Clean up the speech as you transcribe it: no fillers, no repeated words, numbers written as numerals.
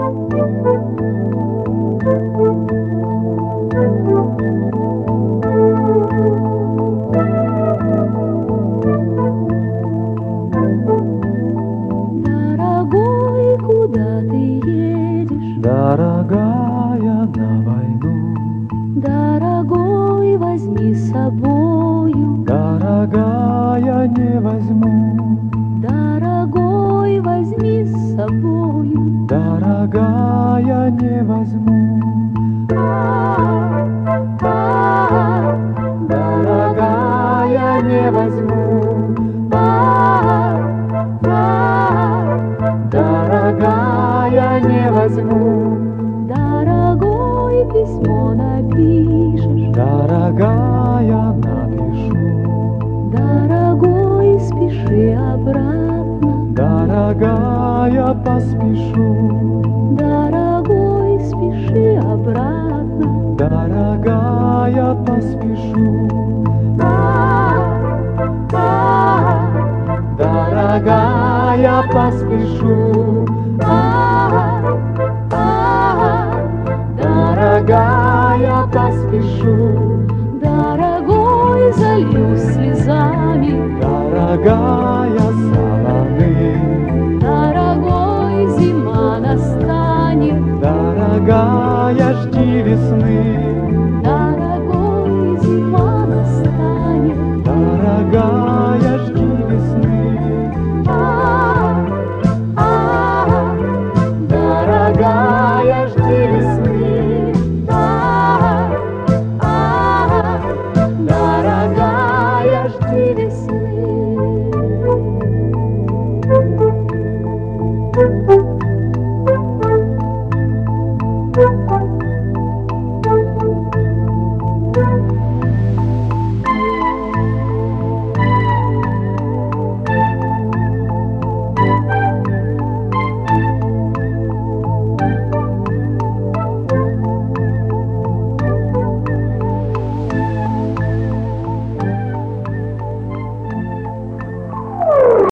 Дорогой, куда ты едешь? Дорогая, на войну. Дорогой, возьми с собою. Дорогая, не возьму. Дорогой, возьми с собою. Дорогая, не возьму. Дорогая, не возьму. Дорогая, не возьму. Дорогой, письмо напишешь. Дорогая, напишу. Дорогой, спеши обратно. Дорогая, поспешу. Дорогой, спеши обратно. Дорогая, поспешу. Дорогая, поспешу. Дорогая, поспешу. Дорогой, зальюсь слезами. Дорогая, солоны. Дорогой, зима настанет. Дорогая, жди весны.